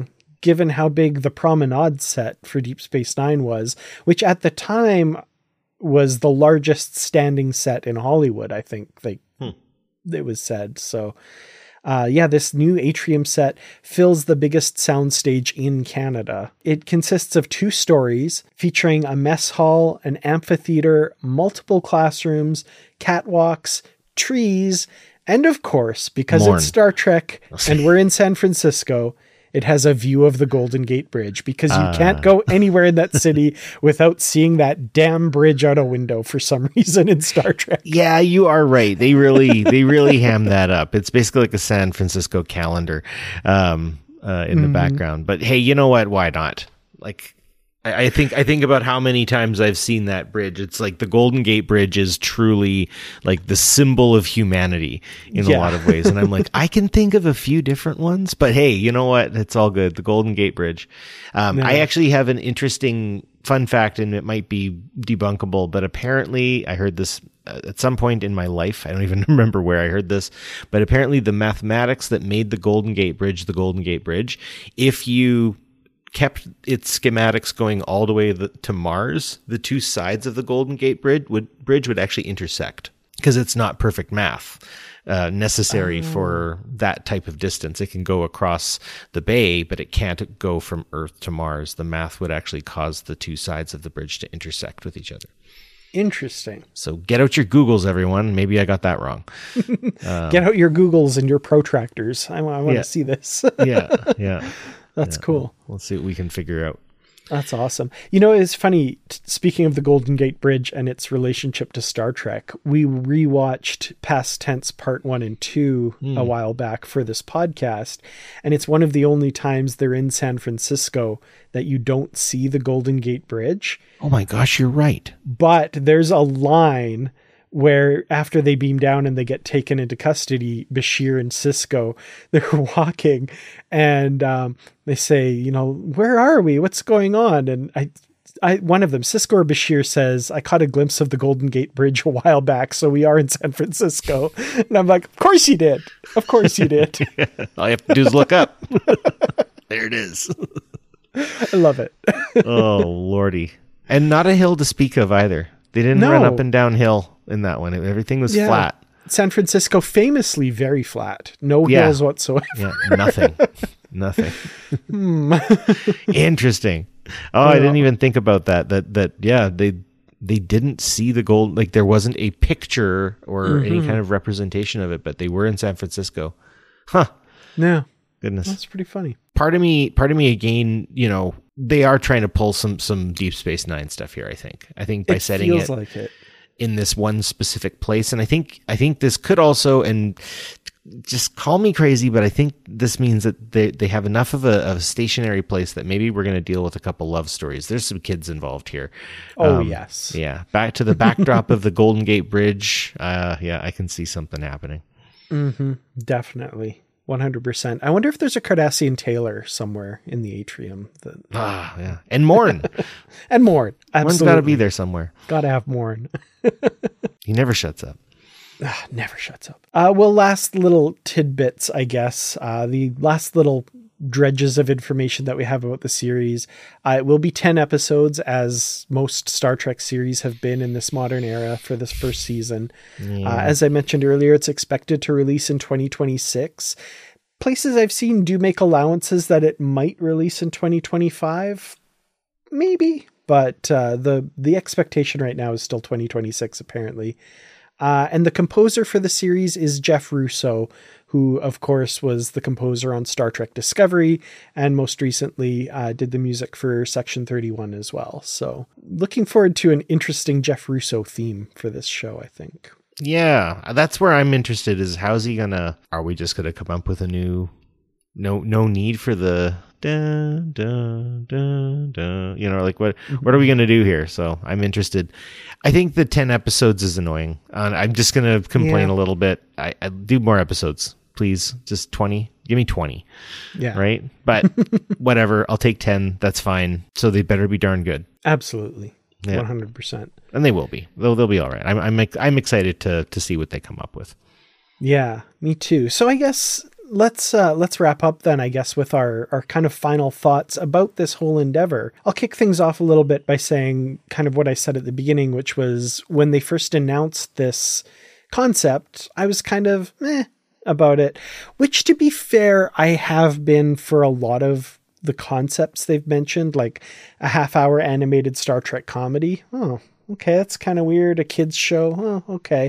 given how big the Promenade set for Deep Space Nine was, which at the time was the largest standing set in Hollywood, I think it was said. So this new atrium set fills the biggest soundstage in Canada. It consists of 2 stories featuring a mess hall, an amphitheater, multiple classrooms, catwalks, trees, and of course, because it's Star Trek and we're in San Francisco, it has a view of the Golden Gate Bridge, because you can't go anywhere in that city without seeing that damn bridge out a window for some reason in Star Trek. Yeah, you are right. They really ham that up. It's basically like a San Francisco calendar in the background. But hey, you know what? Why not? Like, I think about how many times I've seen that bridge. It's like the Golden Gate Bridge is truly like the symbol of humanity in a lot of ways. And I'm like, I can think of a few different ones, but hey, you know what? It's all good. The Golden Gate Bridge. I actually have an interesting fun fact, and it might be debunkable, but apparently I heard this at some point in my life. I don't even remember where I heard this, but apparently the mathematics that made the Golden Gate Bridge, if you kept its schematics going all the way to Mars, the 2 sides of the Golden Gate Bridge would actually intersect, because it's not perfect math necessary for that type of distance. It can go across the bay, but it can't go from Earth to Mars. The math would actually cause the 2 sides of the bridge to intersect with each other. Interesting. So get out your Googles, everyone. Maybe I got that wrong. Get out your Googles and your protractors. I want to see this. Yeah. That's cool. Let's see what we can figure out. That's awesome. You know, it's funny, speaking of the Golden Gate Bridge and its relationship to Star Trek, we rewatched Past Tense Part 1 and 2 a while back for this podcast, and it's one of the only times they're in San Francisco that you don't see the Golden Gate Bridge. Oh my gosh, you're right. But there's a line where after they beam down and they get taken into custody, Bashir and Sisko, they're walking and they say, you know, where are we? What's going on? And one of them, Sisko or Bashir, says, I caught a glimpse of the Golden Gate Bridge a while back, so we are in San Francisco. And I'm like, of course you did. Of course you did. All you have to do is look up. There it is. I love it. Oh, Lordy. And not a hill to speak of either. They didn't run up and down hill in that one. Everything was flat. San Francisco famously very flat. No hills whatsoever. Yeah, nothing. Interesting. Oh, I didn't even think about that. They didn't see the gold. Like there wasn't a picture or any kind of representation of it, but they were in San Francisco. Huh. Yeah. Goodness. That's pretty funny. Part of me again, you know, they are trying to pull some Deep Space Nine stuff here, I think by setting it like it in this one specific place. And I think this could also, and just call me crazy, but I think this means that they have enough of a stationary place that maybe we're going to deal with a couple love stories. There's some kids involved here. Oh, yes. Yeah. Back to the backdrop of the Golden Gate Bridge. I can see something happening. Mm-hmm. Definitely. 100%. I wonder if there's a Cardassian Taylor somewhere in the atrium. Yeah. And Morn. And Morn. Absolutely. Morn's got to be there somewhere. Got to have Morn. He never shuts up. Never shuts up. Well, last little tidbits, I guess. The last little dredges of information that we have about the series. It will be 10 episodes, as most Star Trek series have been in this modern era for this first season. Yeah. As I mentioned earlier, it's expected to release in 2026. Places I've seen do make allowances that it might release in 2025. Maybe. But the expectation right now is still 2026, apparently. And the composer for the series is Jeff Russo, who, of course, was the composer on Star Trek Discovery, and most recently did the music for Section 31 as well. So looking forward to an interesting Jeff Russo theme for this show, I think. Yeah, that's where I'm interested, is how's he gonna, are we just gonna come up with a new, no need for the dun, dun, dun, dun, you know, like what are we gonna do here? So I'm interested. I think the 10 episodes is annoying. I'm just gonna complain a little bit. I do more episodes, please. Just 20. Give me 20. Yeah. Right. But whatever. I'll take 10. That's fine. So they better be darn good. Absolutely. Yeah. 100%. And they will be. They'll be all right. I'm excited to see what they come up with. Yeah, me too. So I guess let's wrap up then, I guess, with our kind of final thoughts about this whole endeavor. I'll kick things off a little bit by saying kind of what I said at the beginning, which was when they first announced this concept, I was kind of about it, which, to be fair, I have been for a lot of the concepts they've mentioned, like a half-hour animated Star Trek comedy. Oh, okay, that's kind of weird. A kids show. Oh, okay.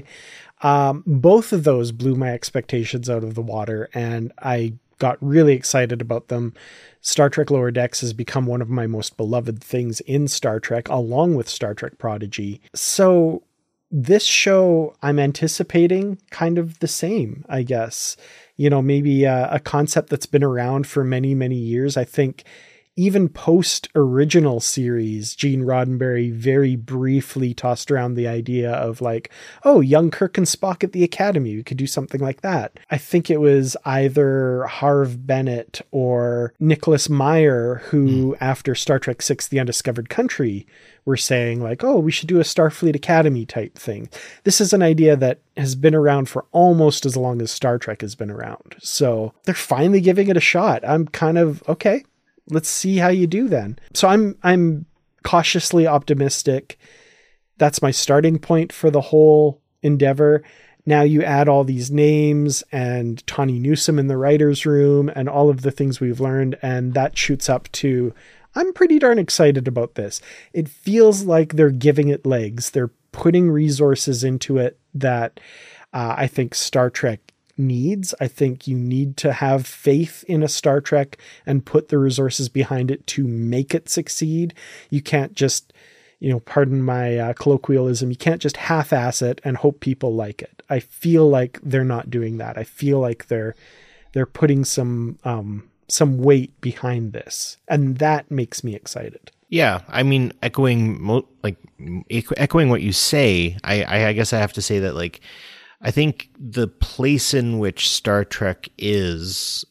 Both of those blew my expectations out of the water, and I got really excited about them. Star Trek Lower Decks has become one of my most beloved things in Star Trek, along with Star Trek Prodigy. So this show, I'm anticipating kind of the same, I guess. You know, maybe a concept that's been around for many, many years. I think even post-original series, Gene Roddenberry very briefly tossed around the idea of like, oh, young Kirk and Spock at the Academy. We could do something like that. I think it was either Harve Bennett or Nicholas Meyer who, after Star Trek VI, The Undiscovered Country, were saying like, oh, we should do a Starfleet Academy type thing. This is an idea that has been around for almost as long as Star Trek has been around. So they're finally giving it a shot. I'm kind of, okay, let's see how you do then. So I'm cautiously optimistic. That's my starting point for the whole endeavor. Now you add all these names and Tawny Newsome in the writer's room and all of the things we've learned, and that shoots up to, I'm pretty darn excited about this. It feels like they're giving it legs. They're putting resources into it that I think Star Trek needs. I think you need to have faith in a Star Trek and put the resources behind it to make it succeed. You can't just, pardon my colloquialism, you can't just half-ass it and hope people like it. I feel like they're not doing that. I feel like they're putting some weight behind this, and that makes me excited. Yeah, I mean, echoing what you say, I guess I have to say that, like, I think the place in which Star Trek is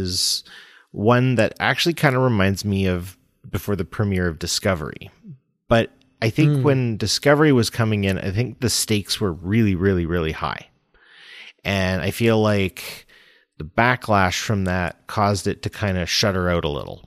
one that actually kind of reminds me of before the premiere of Discovery. But I think when Discovery was coming in, I think the stakes were really, really, really high. And I feel like the backlash from that caused it to kind of shudder out a little.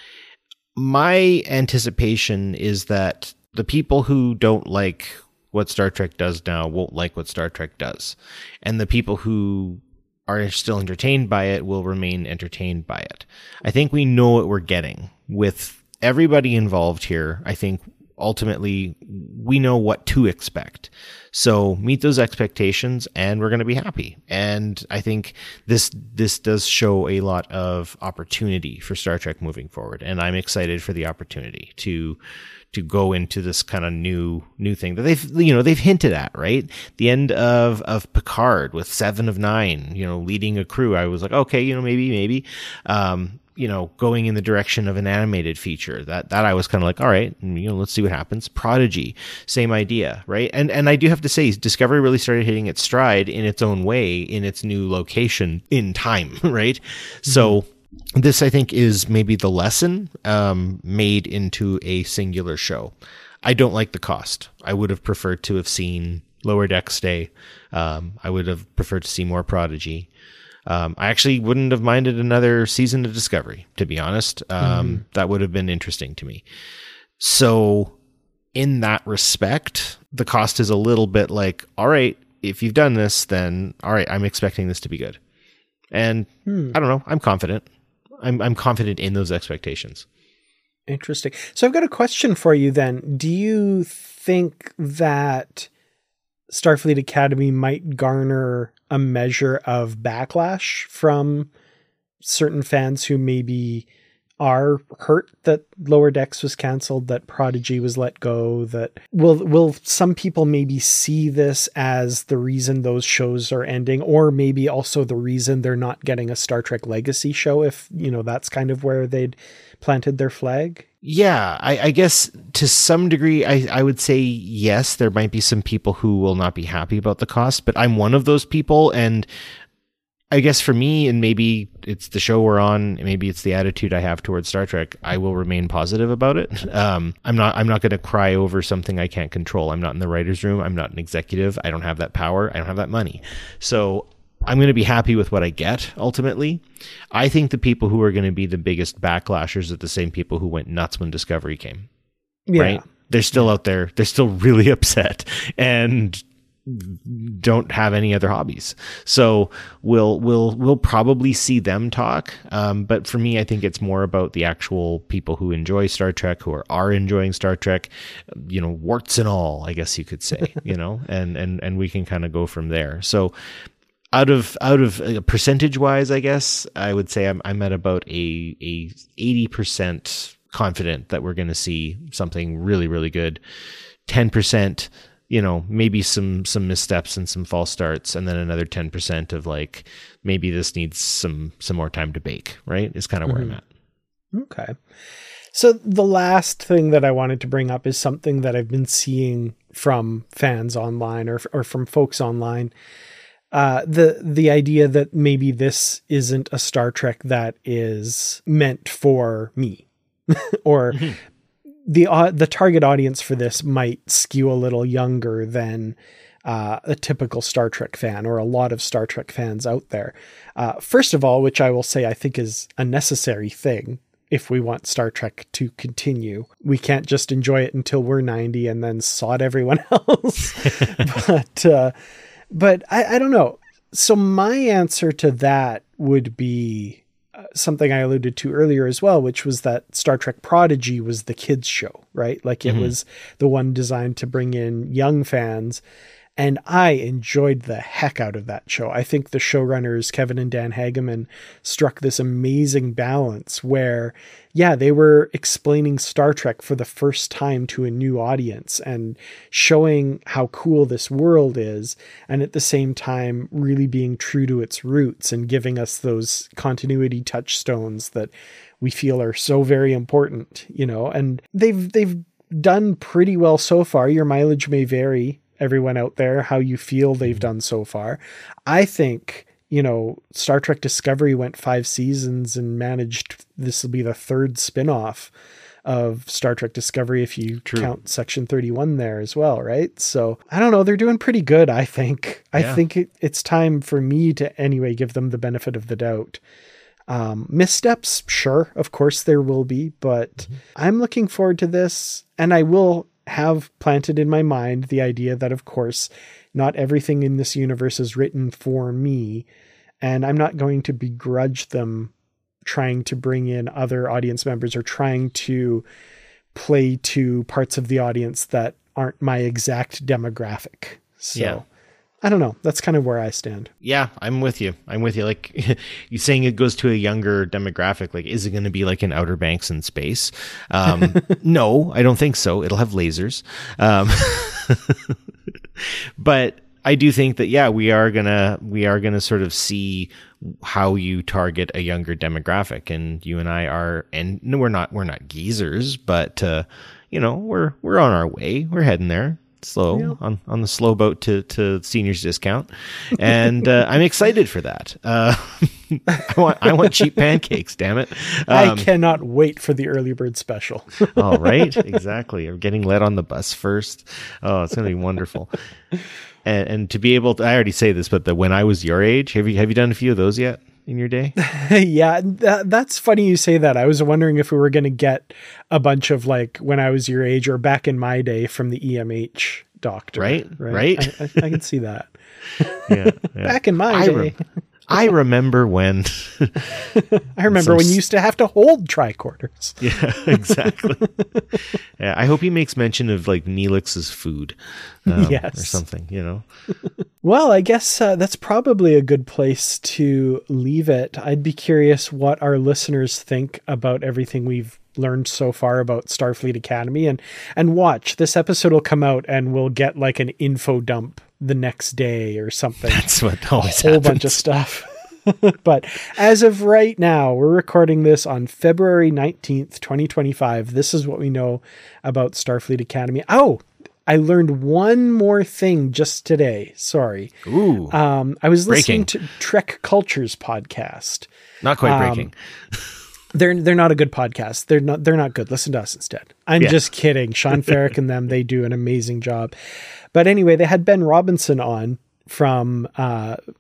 My anticipation is that the people who don't like what Star Trek does now won't like what Star Trek does. And the people who are still entertained by it will remain entertained by it. I think we know what we're getting with everybody involved here. I think ultimately we know what to expect. So meet those expectations and we're going to be happy. And I think this does show a lot of opportunity for Star Trek moving forward. And I'm excited for the opportunity to go into this kind of new thing that they've hinted at, right? The end of Picard with 7 of 9, leading a crew. I was like, okay, maybe, going in the direction of an animated feature that I was kind of like, all right, let's see what happens. Prodigy, same idea, right? And I do have to say, Discovery really started hitting its stride in its own way, in its new location in time, right? Mm-hmm. So this, I think, is maybe the lesson made into a singular show. I don't like the cost. I would have preferred to have seen Lower Decks stay. I would have preferred to see more Prodigy. I actually wouldn't have minded another season of Discovery, to be honest. That would have been interesting to me. So in that respect, the cost is a little bit like, all right, if you've done this, then all right, I'm expecting this to be good. And I don't know, I'm confident. I'm confident in those expectations. Interesting. So I've got a question for you then. Do you think that Starfleet Academy might garner a measure of backlash from certain fans who maybe are hurt that Lower Decks was canceled, that Prodigy was let go? That will some people maybe see this as the reason those shows are ending, or maybe also the reason they're not getting a Star Trek Legacy show, if that's kind of where they'd planted their flag? Yeah, I guess to some degree, I would say yes, there might be some people who will not be happy about the cost, but I'm one of those people. And I guess for me, and maybe it's the show we're on, maybe it's the attitude I have towards Star Trek, I will remain positive about it. I'm not going to cry over something I can't control. I'm not in the writer's room. I'm not an executive. I don't have that power. I don't have that money. So I'm going to be happy with what I get ultimately. I think the people who are going to be the biggest backlashers are the same people who went nuts when Discovery came. Yeah. Right? They're still out there. They're still really upset and don't have any other hobbies. So we'll probably see them talk. But for me, I think it's more about the actual people who enjoy Star Trek, who are enjoying Star Trek, warts and all, I guess you could say, and we can kind of go from there. So out of percentage wise, I guess I would say I'm at about a 80% confident that we're going to see something really, really good. 10%, maybe some missteps and some false starts, and then another 10% of like, maybe this needs some more time to bake, right? Is kind of where I'm at. Okay. So the last thing that I wanted to bring up is something that I've been seeing from fans online or from folks online. The idea that maybe this isn't a Star Trek that is meant for me. Or the target audience for this might skew a little younger than a typical Star Trek fan or a lot of Star Trek fans out there. First of all, which I will say I think is a necessary thing if we want Star Trek to continue. We can't just enjoy it until we're 90 and then sod everyone else. But I don't know. So my answer to that would be something I alluded to earlier as well, which was that Star Trek Prodigy was the kids show, right? Like it was the one designed to bring in young fans. And I enjoyed the heck out of that show. I think the showrunners, Kevin and Dan Hageman, struck this amazing balance where, they were explaining Star Trek for the first time to a new audience and showing how cool this world is. And at the same time, really being true to its roots and giving us those continuity touchstones that we feel are so very important, and they've done pretty well so far. Your mileage may vary, everyone out there, how you feel they've done so far. I think, Star Trek Discovery went 5 seasons and this will be the 3rd spinoff of Star Trek Discovery if you count Section 31 there as well, right? So I don't know, they're doing pretty good, I think. I think it's time for me to anyway give them the benefit of the doubt. Missteps, sure, of course there will be, but I'm looking forward to this, and I will have planted in my mind the idea that, of course, not everything in this universe is written for me, and I'm not going to begrudge them trying to bring in other audience members or trying to play to parts of the audience that aren't my exact demographic. So I don't know. That's kind of where I stand. Yeah, I'm with you. Like you saying it goes to a younger demographic. Like, is it going to be like in Outer Banks in space? No, I don't think so. It'll have lasers. But I do think that, we are gonna sort of see how you target a younger demographic. And you and I are, and we're not geezers, but we're on our way. We're heading there. Slow on the slow boat to seniors discount, and I'm excited for that. I want cheap pancakes, damn it. I cannot wait for the early bird special. Oh, right, exactly. I'm getting let on the bus first. Oh, it's gonna be wonderful. And to be able to, I already say this, but when I was your age, have you done a few of those yet in your day? Yeah, that's funny you say that. I was wondering if we were going to get a bunch of like when I was your age or back in my day from the EMH doctor. Right. I can see that. Yeah. Back in my day. I remember when. I remember when you used to have to hold tricorders. Yeah, exactly. Yeah, I hope he makes mention of like Neelix's food, or something. Well, I guess that's probably a good place to leave it. I'd be curious what our listeners think about everything we've learned so far about Starfleet Academy, and watch, this episode will come out and we'll get like an info dump the next day or something. That's what always happens. A whole bunch of stuff. But as of right now, we're recording this on February 19th, 2025. This is what we know about Starfleet Academy. Oh, I learned one more thing just today. Sorry. Ooh. I was listening to Trek Culture's podcast. Not quite breaking. They're not a good podcast. They're not good. Listen to us instead. I'm just kidding. Sean Ferrick and them, they do an amazing job. But anyway, they had Ben Robinson on from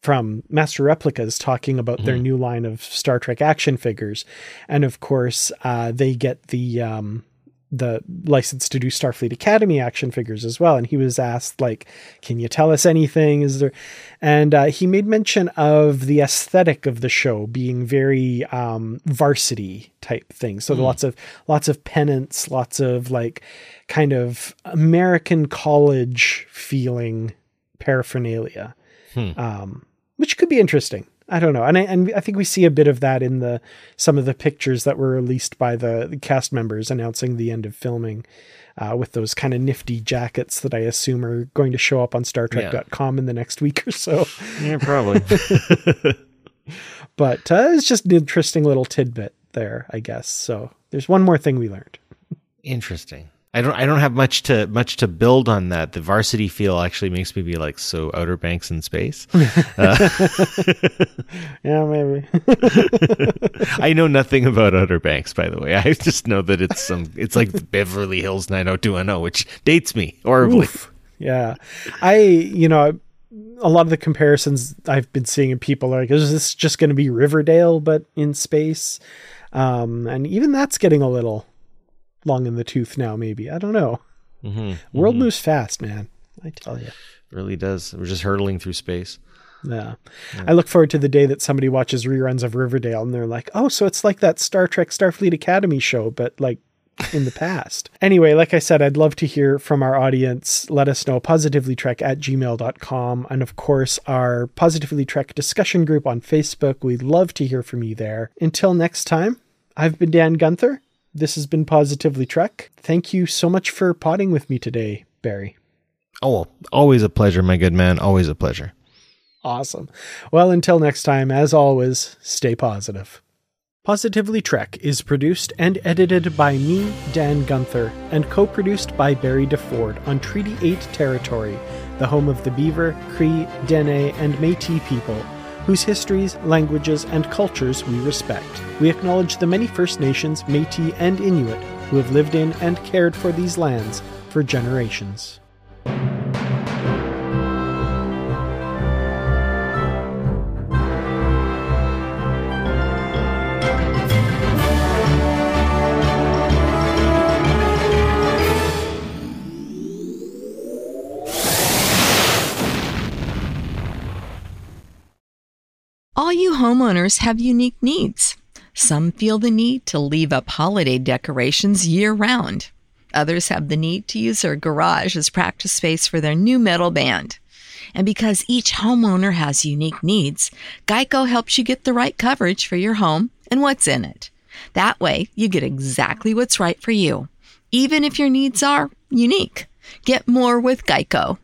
from Master Replicas talking about their new line of Star Trek action figures. And of course, they get the license to do Starfleet Academy action figures as well. And he was asked, like, can you tell us anything? Is there? And he made mention of the aesthetic of the show being very varsity type thing. So lots of pennants, lots of like kind of American college feeling paraphernalia, which could be interesting. I don't know. And I think we see a bit of that in some of the pictures that were released by the cast members announcing the end of filming, with those kind of nifty jackets that I assume are going to show up on StarTrek.com in the next week or so. Yeah, probably. But it's just an interesting little tidbit there, I guess. So there's one more thing we learned. Interesting. I don't have much to build on that. The varsity feel actually makes me be like, so Outer Banks in space. Yeah, maybe. I know nothing about Outer Banks, by the way. I just know that it's like Beverly Hills 90210, which dates me horribly. Oof. Yeah. A lot of the comparisons I've been seeing in people are like, is this just going to be Riverdale, but in space? And even that's getting a little long in the tooth now, maybe. I don't know. World moves fast, man. I tell you. It really does. We're just hurtling through space. Yeah. I look forward to the day that somebody watches reruns of Riverdale and they're like, oh, so it's like that Star Trek Starfleet Academy show, but like in the past. Anyway, like I said, I'd love to hear from our audience. Let us know, positivelytrek@gmail.com. And of course, our Positively Trek discussion group on Facebook. We'd love to hear from you there. Until next time, I've been Dan Gunther. This has been Positively Trek. Thank you so much for podding with me today, Barry. Oh, always a pleasure, my good man. Always a pleasure. Awesome. Well, until next time, as always, stay positive. Positively Trek is produced and edited by me, Dan Gunther, and co-produced by Barry DeFord on Treaty 8 territory, the home of the Beaver, Cree, Dene, and Métis people, whose histories, languages, and cultures we respect. We acknowledge the many First Nations, Métis, and Inuit who have lived in and cared for these lands for generations. All you homeowners have unique needs. Some feel the need to leave up holiday decorations year-round. Others have the need to use their garage as practice space for their new metal band. And because each homeowner has unique needs, Geico helps you get the right coverage for your home and what's in it. That way, you get exactly what's right for you, even if your needs are unique. Get more with Geico.